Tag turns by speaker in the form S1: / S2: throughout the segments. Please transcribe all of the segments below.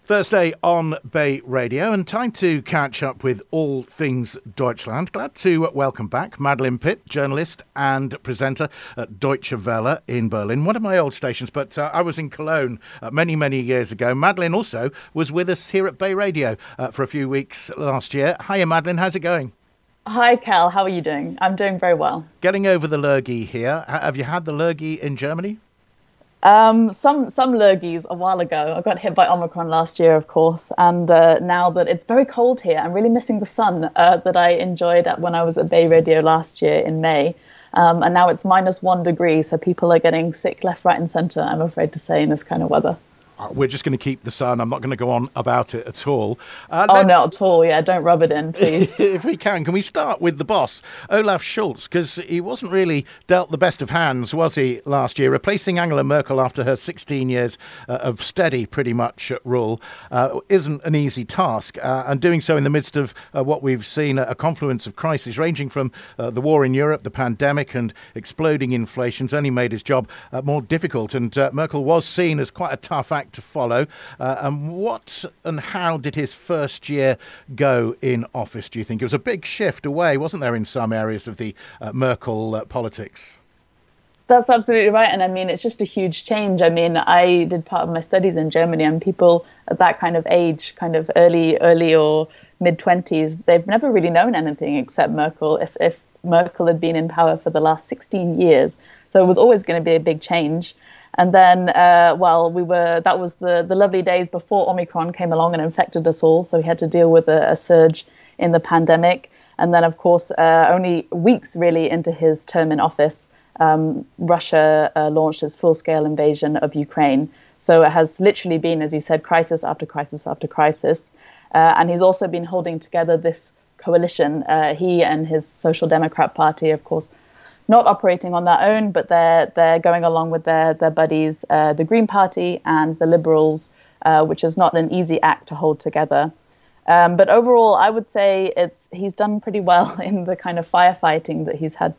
S1: Thursday on Bay Radio, and time to catch up with all things Deutschland. Glad to welcome back Madeleine Pitt, journalist and presenter at Deutsche Welle in Berlin, one of my old stations, but I was in Cologne many, many years ago. Madeleine also was with us here at Bay Radio for a few weeks last year. Hiya, Madeleine, how's it going?
S2: Hi, Cal. How are you doing? I'm doing very well.
S1: Getting over the lurgy here. Have you had the lurgy in Germany?
S2: Some lurgies a while ago. I got hit by Omicron last year, of course, and now that it's very cold here, I'm really missing the sun that I enjoyed when I was at Bay Radio last year in May. And now it's -1 degree, so people are getting sick left, right, and centre, I'm afraid to say, in this kind of weather.
S1: We're just going to keep the sun. I'm not going to go on about it at all.
S2: Not at all. Yeah, don't rub it in, please.
S1: If we can we start with the boss, Olaf Scholz, because he wasn't really dealt the best of hands, was he, last year? Replacing Angela Merkel after her 16 years of steady, pretty much, rule isn't an easy task. And doing so in the midst of what we've seen, a confluence of crises ranging from the war in Europe, the pandemic and exploding inflation's only made his job more difficult. And Merkel was seen as quite a tough act to follow. And what and how did his first year go in office, do you think? It was a big shift away, wasn't there, in some areas of the Merkel politics?
S2: That's absolutely right. And I mean, it's just a huge change. I mean, I did part of my studies in Germany, and people at that kind of age, kind of early or mid-20s, they've never really known anything except Merkel, if Merkel had been in power for the last 16 years. So it was always going to be a big change. And then, that was the lovely days before Omicron came along and infected us all. So we had to deal with a surge in the pandemic. And then, of course, only weeks really into his term in office, Russia launched its full-scale invasion of Ukraine. So it has literally been, as you said, crisis after crisis after crisis. And he's also been holding together this coalition. He and his Social Democrat Party, of course, not operating on their own, but they're going along with their buddies, the Green Party and the Liberals, which is not an easy act to hold together. But overall, I would say he's done pretty well in the kind of firefighting that he's had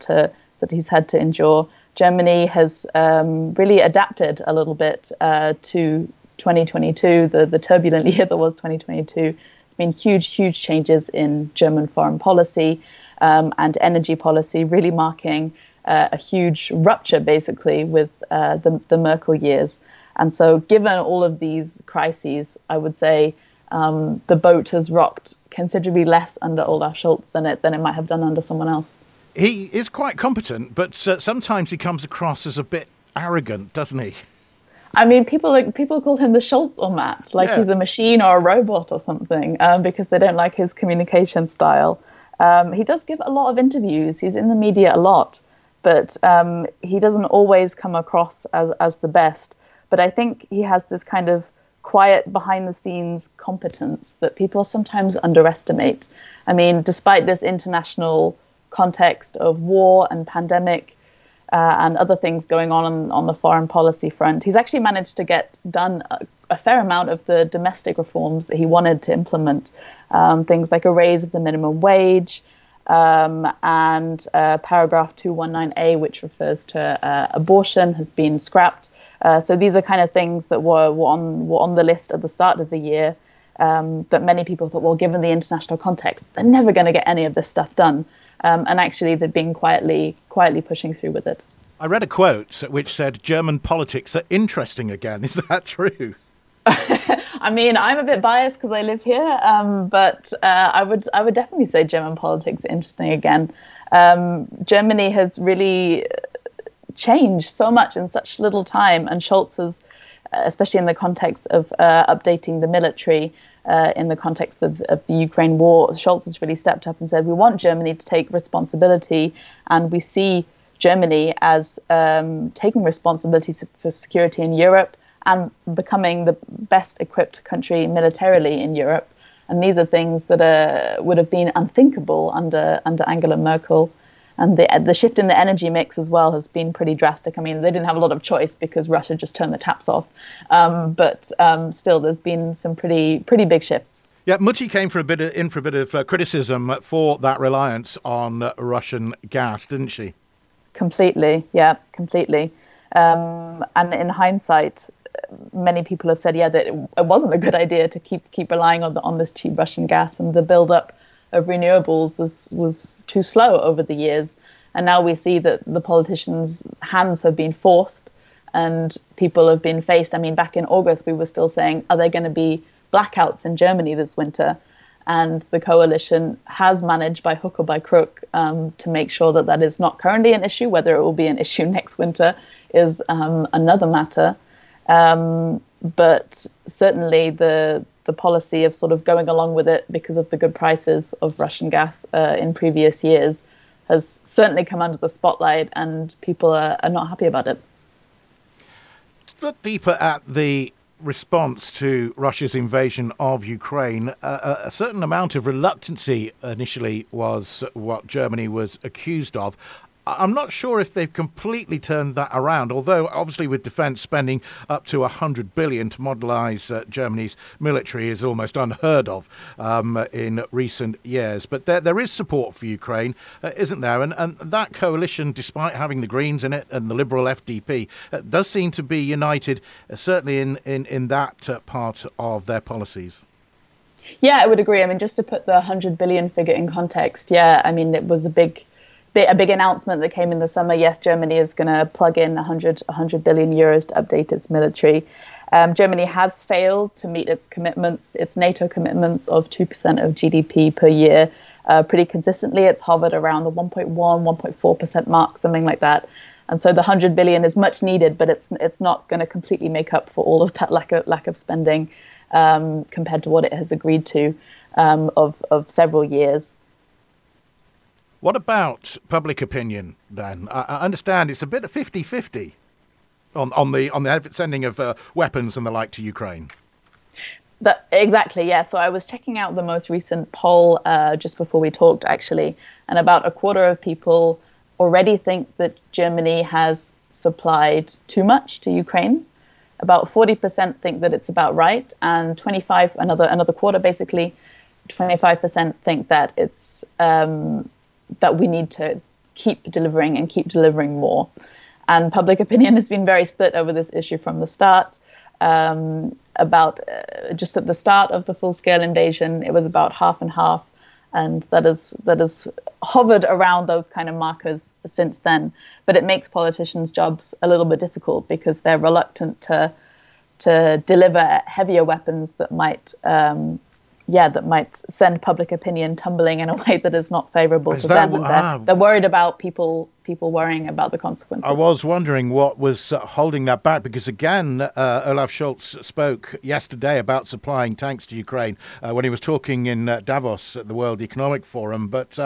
S2: to endure. Germany has really adapted a little bit to 2022, the turbulent year that was 2022. It's been huge changes in German foreign policy. And energy policy, really marking a huge rupture, basically, with the Merkel years. And so given all of these crises, I would say the boat has rocked considerably less under Olaf Scholz than it might have done under someone else.
S1: He is quite competent, but sometimes he comes across as a bit arrogant, doesn't he?
S2: I mean, people call him the Scholz-o-mat, like he's a machine or a robot or something, because they don't like his communication style. He does give a lot of interviews. He's in the media a lot, but he doesn't always come across as the best. But I think he has this kind of quiet behind-the-scenes competence that people sometimes underestimate. I mean, despite this international context of war and pandemic and other things going on the foreign policy front, he's actually managed to get done a fair amount of the domestic reforms that he wanted to implement. Things like a raise of the minimum wage and paragraph 219A, which refers to abortion, has been scrapped. So these are kind of things that were on the list at the start of the year that many people thought, well, given the international context, they're never going to get any of this stuff done. And actually, they've been quietly pushing through with it.
S1: I read a quote which said, "German politics are interesting again." Is that true?
S2: I mean, I'm a bit biased because I live here, but I would definitely say German politics are interesting again. Germany has really changed so much in such little time, and Scholz has, especially in the context of updating the military, in the context of the Ukraine war, Scholz has really stepped up and said, we want Germany to take responsibility, and we see Germany as taking responsibility for security in Europe and becoming the best equipped country militarily in Europe. And these are things that would have been unthinkable under Angela Merkel. And the shift in the energy mix as well has been pretty drastic. I mean, they didn't have a lot of choice because Russia just turned the taps off. But still, there's been some pretty big shifts.
S1: Yeah, Mutti came for a bit of criticism for that reliance on Russian gas, didn't she?
S2: Completely, yeah, completely. And in hindsight, many people have said, that it wasn't a good idea to keep relying on this cheap Russian gas, and the buildup of renewables was too slow over the years. And now we see that the politicians' hands have been forced, and people have been faced. I mean, back in August, we were still saying, are there going to be blackouts in Germany this winter? And the coalition has managed, by hook or by crook, to make sure that that is not currently an issue. Whether it will be an issue next winter is another matter. But certainly the policy of sort of going along with it because of the good prices of Russian gas in previous years has certainly come under the spotlight, and people are not happy about it.
S1: Let's look deeper at the response to Russia's invasion of Ukraine. A certain amount of reluctancy initially was what Germany was accused of. I'm not sure if they've completely turned that around, although obviously with defence spending up to 100 billion to modernise Germany's military is almost unheard of in recent years. But there is support for Ukraine, isn't there? And that coalition, despite having the Greens in it and the Liberal FDP, does seem to be united, certainly in that part of their policies.
S2: Yeah, I would agree. I mean, just to put the 100 billion figure in context, I mean, it was a big announcement that came in the summer. Yes, Germany is going to plug in 100 billion euros to update its military. Germany has failed to meet its commitments, its NATO commitments of 2% of GDP per year. Pretty consistently, it's hovered around the 1.1, 1.4% mark, something like that. And so the 100 billion is much needed, but it's not going to completely make up for all of that lack of spending compared to what it has agreed to of several years.
S1: What about public opinion, then? I understand it's a bit of 50-50 on the sending of weapons and the like to Ukraine.
S2: Exactly, yeah. So I was checking out the most recent poll just before we talked, actually, and about a quarter of people already think that Germany has supplied too much to Ukraine. About 40% think that it's about right, and another quarter, basically, 25% think that it's that we need to keep delivering more. And public opinion has been very split over this issue from the start. Just at the start of the full-scale invasion, it was about half and half, and that has hovered around those kind of markers since then. But it makes politicians' jobs a little bit difficult because they're reluctant to deliver heavier weapons that might send public opinion tumbling in a way that is not favourable to them. And they're worried about people worrying about the consequences.
S1: I was wondering what was holding that back, because again, Olaf Scholz spoke yesterday about supplying tanks to Ukraine when he was talking in Davos at the World Economic Forum. But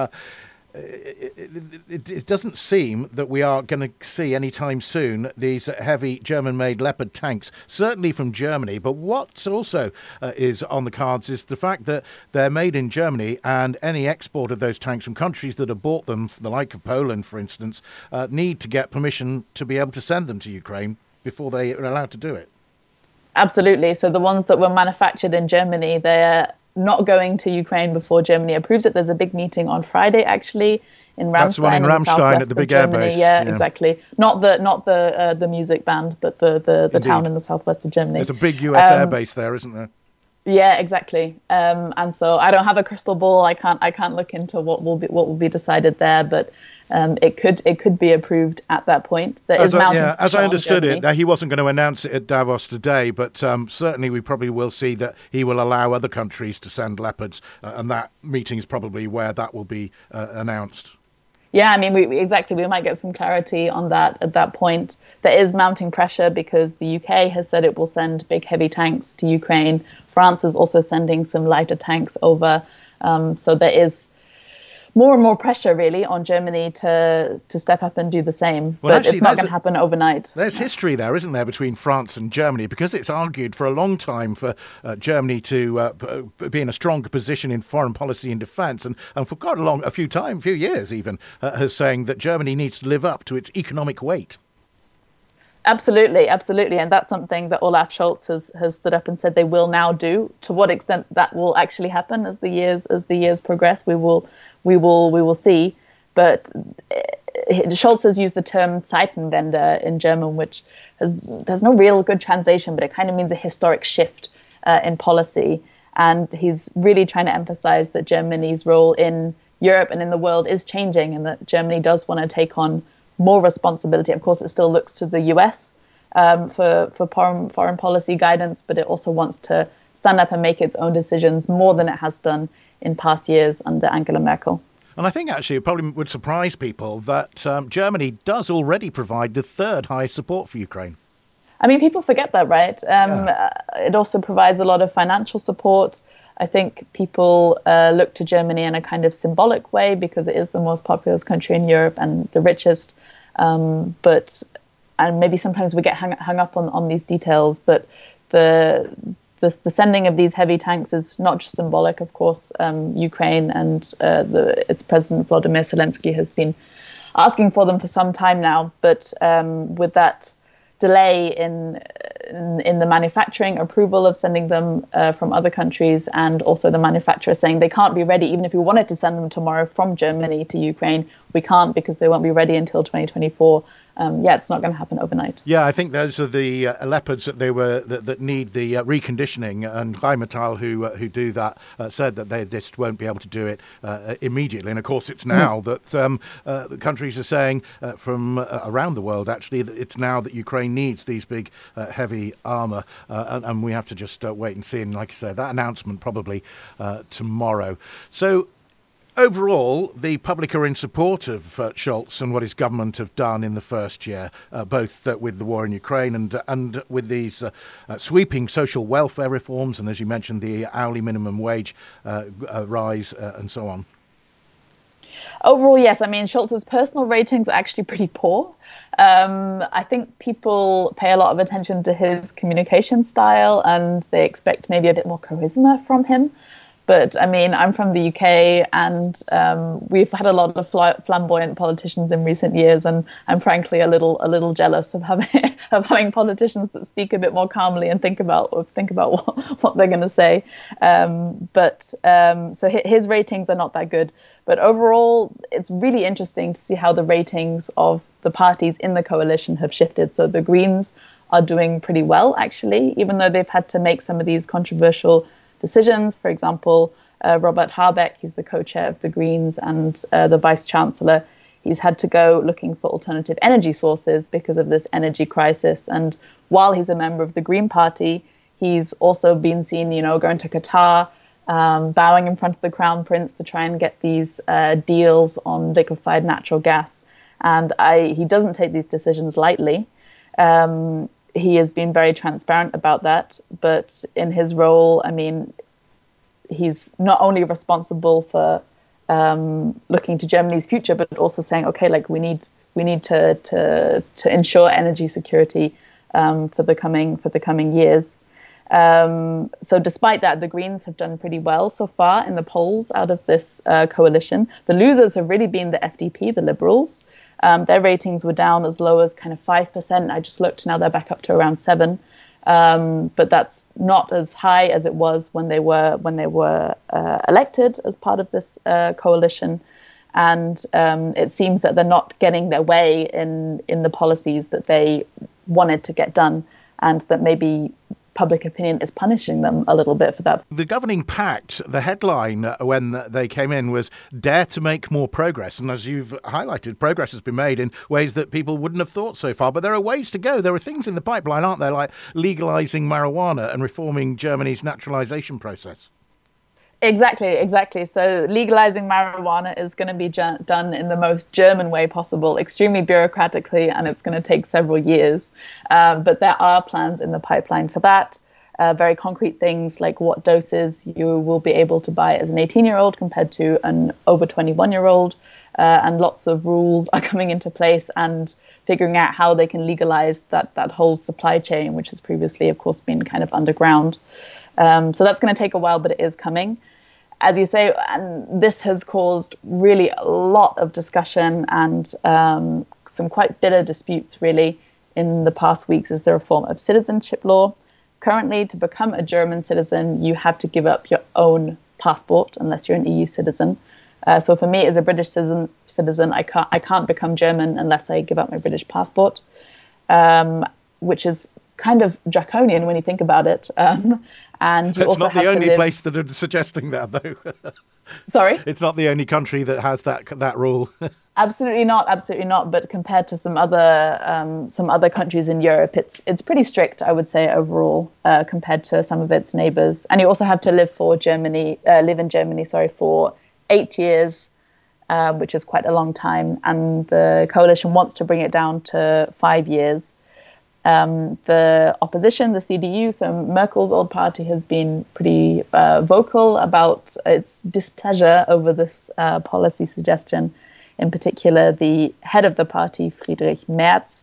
S1: it doesn't seem that we are going to see anytime soon these heavy German-made Leopard tanks, certainly from Germany. But what also is on the cards is the fact that they're made in Germany, and any export of those tanks from countries that have bought them, the like of Poland, for instance, need to get permission to be able to send them to Ukraine before they are allowed to do it.
S2: Absolutely. So the ones that were manufactured in Germany, they're not going to Ukraine before Germany approves it. There's a big meeting on Friday, actually, in Ramstein.
S1: That's the one in Ramstein at the big airbase.
S2: Yeah, exactly. Not the music band, but the town in the southwest of Germany.
S1: There's a big US airbase there, isn't there?
S2: Yeah, exactly. And so I don't have a crystal ball. I can't look into what will be decided there, but it could be approved at that point.
S1: As I understood it, he wasn't going to announce it at Davos today, but certainly we probably will see that he will allow other countries to send Leopards, and that meeting is probably where that will be announced.
S2: Yeah, I mean, we might get some clarity on that at that point. There is mounting pressure because the UK has said it will send big, heavy tanks to Ukraine. France is also sending some lighter tanks over. So there is more and more pressure, really, on Germany to step up and do the same. Well, but actually, it's not going to happen overnight.
S1: There's history there, isn't there, between France and Germany, because it's argued for a long time for Germany to be in a stronger position in foreign policy and defence, and for quite a few years even, has saying that Germany needs to live up to its economic weight.
S2: Absolutely. And that's something that Olaf Scholz has stood up and said they will now do. To what extent that will actually happen as the years progress, we will see. But Scholz has used the term Zeitenwende in German, which there's no real good translation, but it kind of means a historic shift in policy. And he's really trying to emphasize that Germany's role in Europe and in the world is changing, and that Germany does want to take on more responsibility. Of course, it still looks to the US for foreign policy guidance, but it also wants to stand up and make its own decisions more than it has done in past years under Angela Merkel.
S1: And I think actually it probably would surprise people that Germany does already provide the third highest support for Ukraine.
S2: I mean, people forget that, right? It also provides a lot of financial support. I think people look to Germany in a kind of symbolic way because it is the most populous country in Europe and the richest. And maybe sometimes we get hung up on these details, but the sending of these heavy tanks is not just symbolic. Of course, Ukraine and its president Volodymyr Zelensky has been asking for them for some time now. But with that delay in the manufacturing approval of sending them from other countries, and also the manufacturer saying they can't be ready, even if we wanted to send them tomorrow from Germany to Ukraine, we can't because they won't be ready until 2024. It's not going to happen overnight.
S1: Yeah, I think those are the leopards that need the reconditioning, and Rheinmetall who do that said that they just won't be able to do it immediately. And of course, it's now that the countries are saying from around the world actually that it's now that Ukraine needs these big heavy armour, and we have to just wait and see. And like I said, that announcement probably tomorrow. So. Overall, the public are in support of Scholz and what his government have done in the first year, both with the war in Ukraine and with these sweeping social welfare reforms, and as you mentioned, the hourly minimum wage rise and so on.
S2: Overall, yes. I mean, Scholz's personal ratings are actually pretty poor. I think people pay a lot of attention to his communication style, and they expect maybe a bit more charisma from him. But I mean, I'm from the UK, and we've had a lot of flamboyant politicians in recent years, and I'm frankly a little jealous of having politicians that speak a bit more calmly and think about what they're going to say. So his ratings are not that good. But overall, it's really interesting to see how the ratings of the parties in the coalition have shifted. So the Greens are doing pretty well, actually, even though they've had to make some of these controversial decisions. For example, Robert Habeck, he's the co-chair of the Greens and the vice-chancellor. He's had to go looking for alternative energy sources because of this energy crisis. And while he's a member of the Green Party, he's also been seen, going to Qatar, bowing in front of the Crown Prince to try and get these deals on liquefied natural gas. And he doesn't take these decisions lightly. He has been very transparent about that, but in his role, I mean, he's not only responsible for looking to Germany's future, but also saying, okay, like we need to ensure energy security for the coming years. So despite that, the Greens have done pretty well so far in the polls out of this coalition. The losers have really been the FDP, the Liberals. Their ratings were down as low as kind of 5%. I just looked, now they're back up to around 7%. But that's not as high as it was when they were elected as part of this coalition. And it seems that they're not getting their way in the policies that they wanted to get done, and that maybe public opinion is punishing them a little bit for that.
S1: The governing pact, the headline when they came in was "Dare to make more progress." And as you've highlighted, progress has been made in ways that people wouldn't have thought so far. But there are ways to go. There are things in the pipeline, aren't there, like legalising marijuana and reforming Germany's naturalisation process?
S2: Exactly. So legalizing marijuana is going to be done in the most German way possible, extremely bureaucratically, and it's going to take several years. But there are plans in the pipeline for that. Very concrete things like what doses you will be able to buy as an 18-year-old compared to an over 21-year-old. And lots of rules are coming into place, and figuring out how they can legalize that whole supply chain, which has previously, of course, been kind of underground. So that's going to take a while, but it is coming. As you say, and this has caused really a lot of discussion and some quite bitter disputes, really, in the past weeks, is the reform of citizenship law. Currently, to become a German citizen, you have to give up your own passport unless you're an EU citizen. So for me, as a British citizen, I can't become German unless I give up my British passport, which is kind of draconian when you think about it. And you
S1: it's
S2: also
S1: not
S2: have
S1: the
S2: to
S1: only
S2: live...
S1: place that are suggesting that, though.
S2: Sorry?
S1: It's not the only country that has that rule.
S2: Absolutely not. But compared to some other countries in Europe, it's pretty strict, I would say, overall, compared to some of its neighbours. And you also have to live in Germany, for 8 years, which is quite a long time. And the coalition wants to bring it down to 5 years. The opposition, the CDU, so Merkel's old party, has been pretty vocal about its displeasure over this policy suggestion. In particular, the head of the party, Friedrich Merz,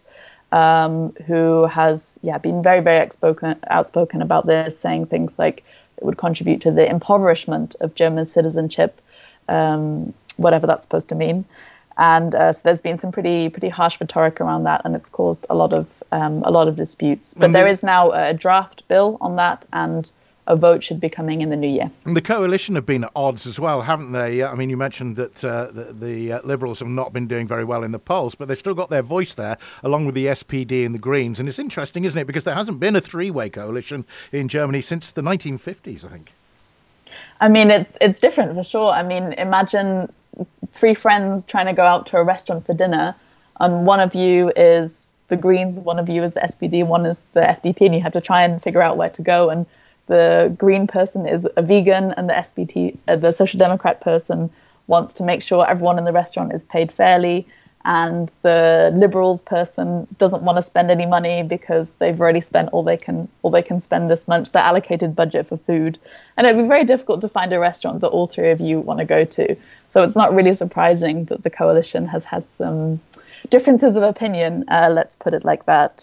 S2: who has been very, very outspoken about this, saying things like it would contribute to the impoverishment of German citizenship, whatever that's supposed to mean. And so there's been some pretty harsh rhetoric around that, and it's caused a lot of disputes. But there is now a draft bill on that, and a vote should be coming in the new year.
S1: And the coalition have been at odds as well, haven't they? I mean, you mentioned that the Liberals have not been doing very well in the polls, but they've still got their voice there, along with the SPD and the Greens. And it's interesting, isn't it? Because there hasn't been a three-way coalition in Germany since the 1950s, I think.
S2: I mean, it's different for sure. I mean, imagine 3 friends trying to go out to a restaurant for dinner, and one of you is the Greens, one of you is the SPD, one is the FDP, and you have to try and figure out where to go. And the Green person is a vegan, and the SPD, the Social Democrat person, wants to make sure everyone in the restaurant is paid fairly, and the Liberals person doesn't want to spend any money because they've already spent all they can spend this month, the allocated budget for food. And it'd be very difficult to find a restaurant that all 3 of you want to go to. So it's not really surprising that the coalition has had some differences of opinion, let's put it like that.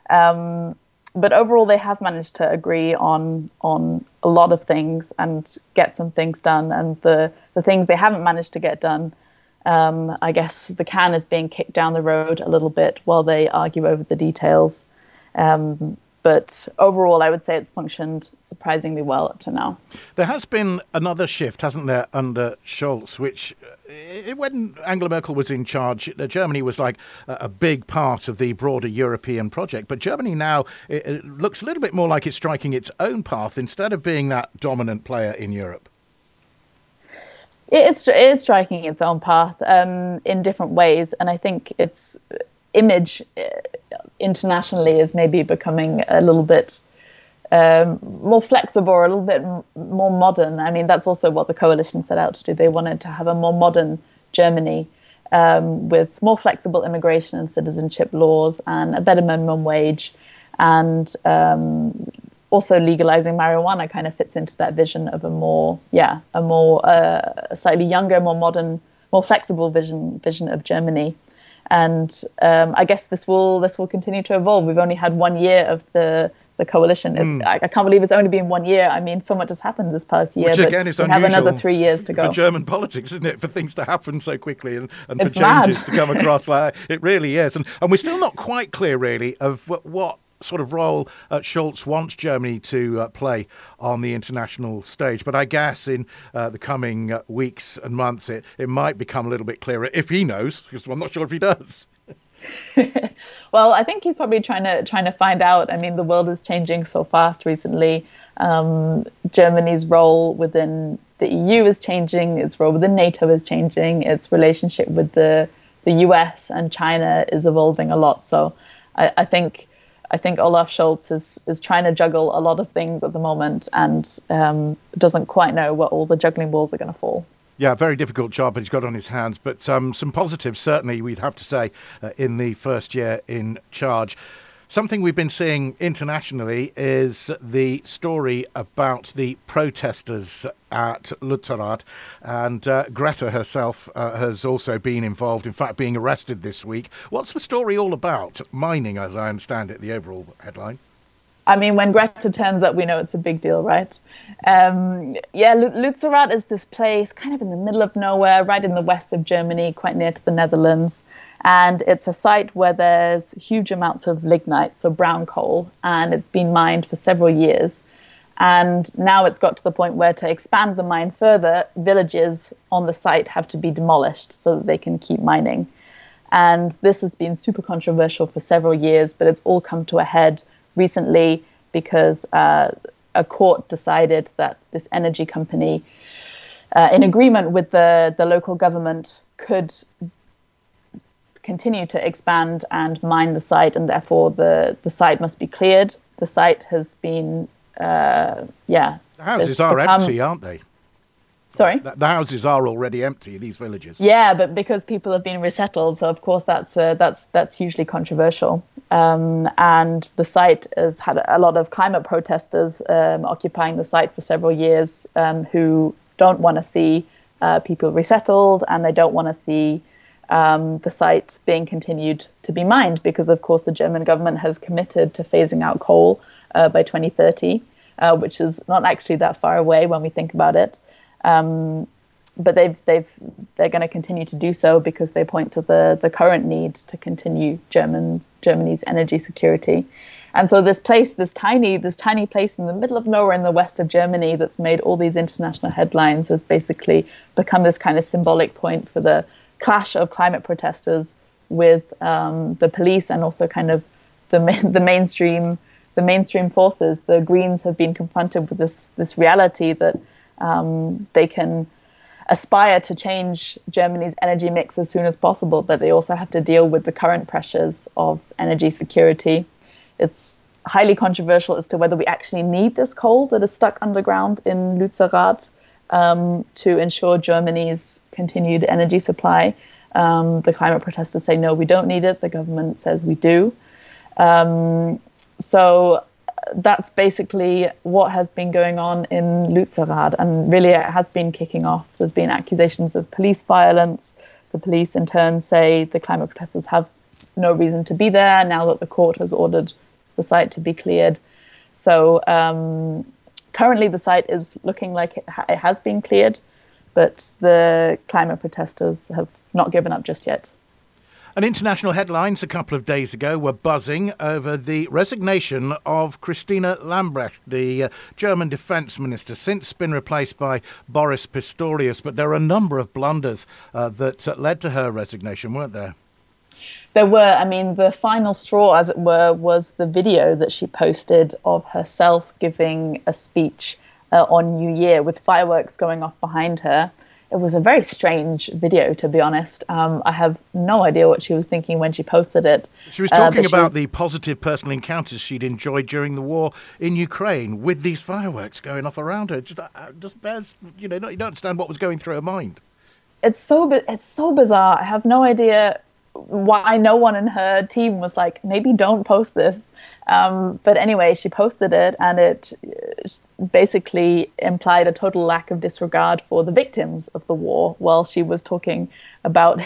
S2: But overall, they have managed to agree on a lot of things and get some things done. And the things they haven't managed to get done, I guess the can is being kicked down the road a little bit while they argue over the details. But overall, I would say it's functioned surprisingly well up to now.
S1: There has been another shift, hasn't there, under Scholz, which when Angela Merkel was in charge, Germany was like a big part of the broader European project. But Germany now, it looks a little bit more like it's striking its own path instead of being that dominant player in Europe.
S2: It is striking its own path in different ways. And I think its image internationally is maybe becoming a little bit more flexible, or a little bit more modern. I mean, that's also what the coalition set out to do. They wanted to have a more modern Germany with more flexible immigration and citizenship laws and a better minimum wage, and also legalizing marijuana kind of fits into that vision of a slightly younger, more modern, more flexible vision of Germany. And I guess this will continue to evolve. We've only had 1 year of the coalition. I can't believe it's only been 1 year. I mean, so much has happened this past year.
S1: Which again is unusual.
S2: We have another 3 years to go.
S1: For German politics, isn't it? For things to happen so quickly and for changes
S2: mad.
S1: to come across like that. It really is. And we're still not quite clear, really, of what sort of role Scholz wants Germany to play on the international stage. But I guess in the coming weeks and months, it might become a little bit clearer if he knows, because I'm not sure if he does.
S2: Well, I think he's probably trying to find out. I mean, the world is changing so fast recently. Germany's role within the EU is changing. Its role within NATO is changing. Its relationship with the US and China is evolving a lot. So I think Olaf Scholz is trying to juggle a lot of things at the moment, and doesn't quite know where all the juggling balls are going to fall.
S1: Yeah, very difficult job that he's got on his hands, but some positives, certainly, we'd have to say, in the first year in charge. Something we've been seeing internationally is the story about the protesters at Lützerath, and Greta herself has also been involved, in fact, being arrested this week. What's the story all about? Mining, as I understand it, the overall headline.
S2: I mean, when Greta turns up, we know it's a big deal, right? Lützerath is this place kind of in the middle of nowhere, right in the west of Germany, quite near to the Netherlands. And it's a site where there's huge amounts of lignite, so brown coal, and it's been mined for several years. And now it's got to the point where to expand the mine further, villages on the site have to be demolished so that they can keep mining. And this has been super controversial for several years, but it's all come to a head recently because a court decided that this energy company, in agreement with the local government, could continue to expand and mine the site, and therefore the site must be cleared. The site has been
S1: The houses are empty, aren't they?
S2: Sorry?
S1: The houses are already empty, these villages.
S2: Yeah, but because people have been resettled, so of course that's hugely controversial. And the site has had a lot of climate protesters occupying the site for several years, who don't want to see people resettled, and they don't want to see the site being continued to be mined, because of course the German government has committed to phasing out coal by 2030, which is not actually that far away when we think about it. But they're going to continue to do so because they point to the current need to continue Germany's energy security. And so this tiny place in the middle of nowhere in the west of Germany that's made all these international headlines has basically become this kind of symbolic point for the clash of climate protesters with the police, and also kind of the mainstream forces. The Greens have been confronted with this reality that they can aspire to change Germany's energy mix as soon as possible, but they also have to deal with the current pressures of energy security. It's highly controversial as to whether we actually need this coal that is stuck underground in Lützerath to ensure Germany's continued energy supply. The climate protesters say, no, we don't need it. The government says we do. So that's basically what has been going on in Lützerath, and really it has been kicking off. There's been accusations of police violence. The police in turn say the climate protesters have no reason to be there now that the court has ordered the site to be cleared. So currently the site is looking like it has been cleared, but the climate protesters have not given up just yet.
S1: And international headlines a couple of days ago were buzzing over the resignation of Christina Lambrecht, the German defence minister, since been replaced by Boris Pistorius. But there are a number of blunders that led to her resignation, weren't there?
S2: There were. I mean, the final straw, as it were, was the video that she posted of herself giving a speech on New Year with fireworks going off behind her. It was a very strange video, to be honest. I have no idea what she was thinking when she posted it.
S1: She was talking about the positive personal encounters she'd enjoyed during the war in Ukraine with these fireworks going off around her. Just bears, you don't understand what was going through her mind.
S2: It's so bizarre. I have no idea why no one in her team was like, maybe don't post this. But anyway, she posted it, and it basically implied a total lack of disregard for the victims of the war, while she was talking about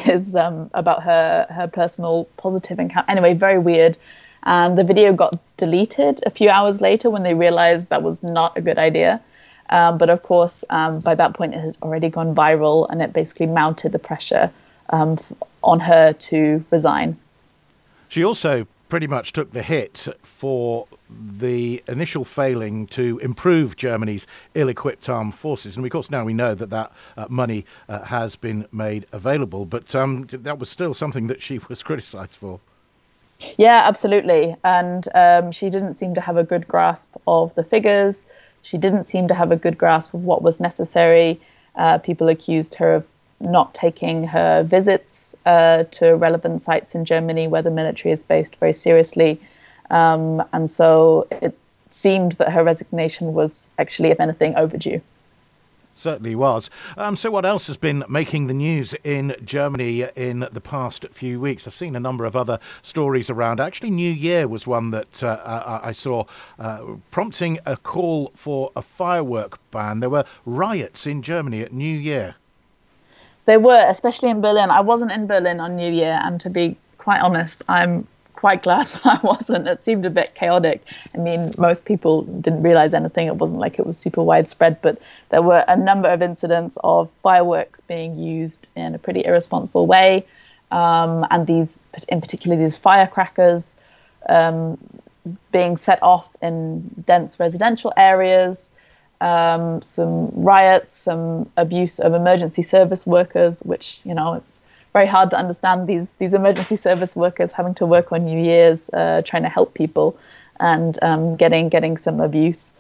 S2: her personal positive encounter. Anyway, very weird. And the video got deleted a few hours later when they realized that was not a good idea. But of course, by that point, it had already gone viral, and it basically mounted the pressure on her to resign.
S1: She also pretty much took the hit for the initial failing to improve Germany's ill-equipped armed forces. And of course now we know that money has been made available, but that was still something that she was criticised for.
S2: Yeah, absolutely. And she didn't seem to have a good grasp of the figures. She didn't seem to have a good grasp of what was necessary. People accused her of not taking her visits to relevant sites in Germany where the military is based very seriously. And so it seemed that her resignation was actually, if anything, overdue.
S1: Certainly was. So what else has been making the news in Germany in the past few weeks? I've seen a number of other stories around. Actually, New Year was one that I saw prompting a call for a firework ban. There were riots in Germany at New Year.
S2: They were, especially in Berlin. I wasn't in Berlin on New Year, and to be quite honest, I'm quite glad I wasn't. It seemed a bit chaotic. I mean, most people didn't realize anything. It wasn't like it was super widespread, but there were a number of incidents of fireworks being used in a pretty irresponsible way. And in particular, these firecrackers, being set off in dense residential areas, some riots, some abuse of emergency service workers, which, it's very hard to understand these emergency service workers having to work on New Year's, trying to help people, and getting some abuse.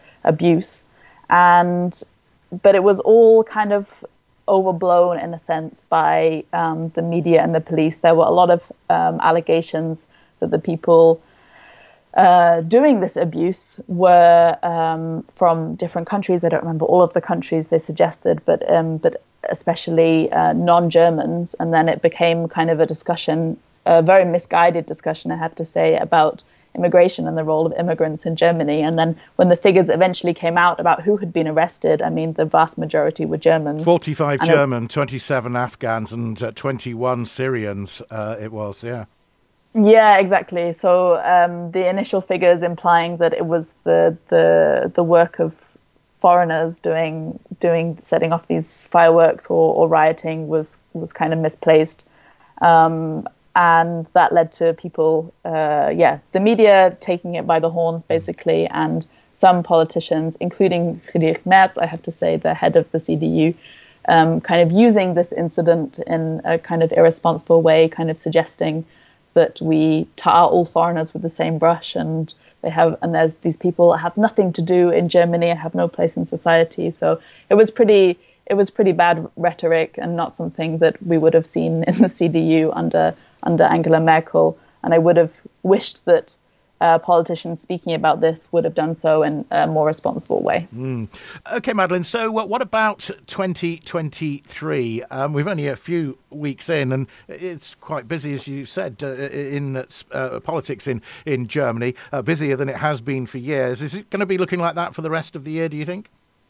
S2: But it was all kind of overblown in a sense by the media and the police. There were a lot of allegations that the people doing this abuse were from different countries. I don't remember all of the countries they suggested, but especially non-Germans. And then it became kind of a discussion, a very misguided discussion, I have to say, about immigration and the role of immigrants in Germany. And then when the figures eventually came out about who had been arrested, I mean, the vast majority were Germans.
S1: 45 German, 27 Afghans, and 21 Syrians, it was, yeah.
S2: Yeah, exactly. So the initial figures implying that it was the work of foreigners setting off these fireworks or rioting was kind of misplaced. And that led to people, the media taking it by the horns, basically, and some politicians, including Friedrich Merz, I have to say, the head of the CDU, kind of using this incident in a kind of irresponsible way, kind of suggesting that we tar all foreigners with the same brush, and there's these people that have nothing to do in Germany and have no place in society. So it was pretty bad rhetoric, and not something that we would have seen in the CDU under Angela Merkel. And I would have wished that politicians speaking about this would have done so in a more responsible way.
S1: OK, Madeleine, so what about 2023? We've only a few weeks in, and it's quite busy, as you said, in politics in Germany, busier than it has been for years. Is it going to be looking like that for the rest of the year, do you think?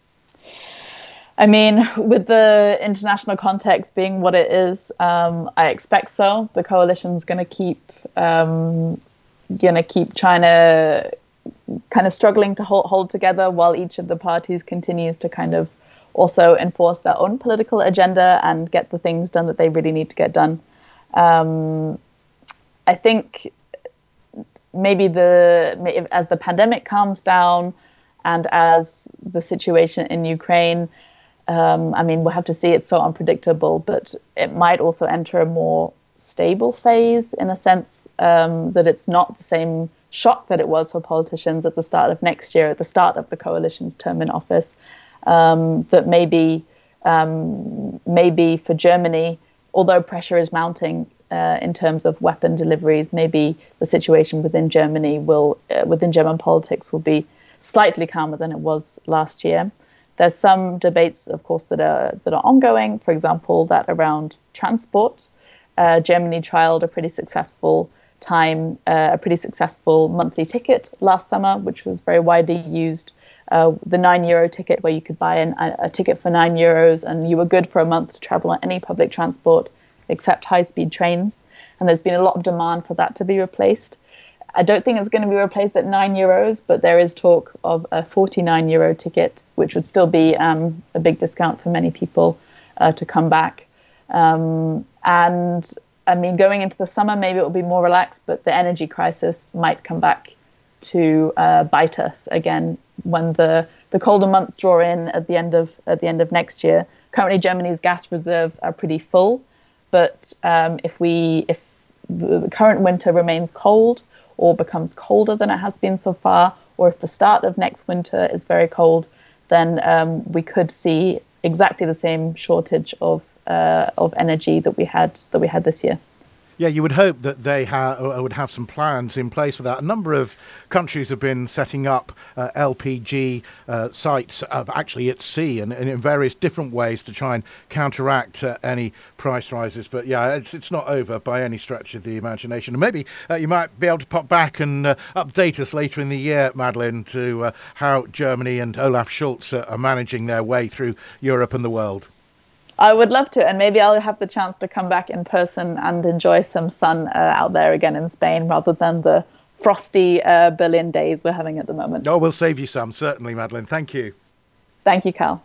S2: I mean, with the international context being what it is, I expect so. The coalition's going to keep trying to kind of struggling to hold together, while each of the parties continues to kind of also enforce their own political agenda and get the things done that they really need to get done. I think maybe as the pandemic calms down and as the situation in Ukraine, I mean, we'll have to see. It's so unpredictable, but it might also enter a more stable phase, in a sense that it's not the same shock that it was for politicians at the start of next year, at the start of the coalition's term in office. That maybe for Germany, although pressure is mounting in terms of weapon deliveries, maybe the situation within Germany within German politics will be slightly calmer than it was last year. There's some debates, of course, that are ongoing. For example, that around transport. Germany trialed a pretty successful monthly ticket last summer, which was very widely used. The €9 ticket, where you could buy a ticket for €9 and you were good for a month to travel on any public transport except high-speed trains. And there's been a lot of demand for that to be replaced. I don't think it's going to be replaced at €9, but there is talk of a €49 ticket, which would still be a big discount for many people to come back. And I mean, going into the summer, maybe it will be more relaxed, but the energy crisis might come back to bite us again when the colder months draw in at the end of next year. Currently, Germany's gas reserves are pretty full, but if the current winter remains cold or becomes colder than it has been so far, or if the start of next winter is very cold, then we could see exactly the same shortage of energy that we had this year.
S1: Yeah, you would hope that they would have some plans in place for that. A number of countries have been setting up LPG sites actually at sea and in various different ways to try and counteract any price rises. But yeah, it's not over by any stretch of the imagination. And maybe you might be able to pop back and update us later in the year, Madeleine, to how Germany and Olaf Scholz are managing their way through Europe and the world.
S2: I would love to, and maybe I'll have the chance to come back in person and enjoy some sun out there again in Spain, rather than the frosty Berlin days we're having at the moment.
S1: Oh, we'll save you some, certainly, Madeleine. Thank you.
S2: Thank you, Cal.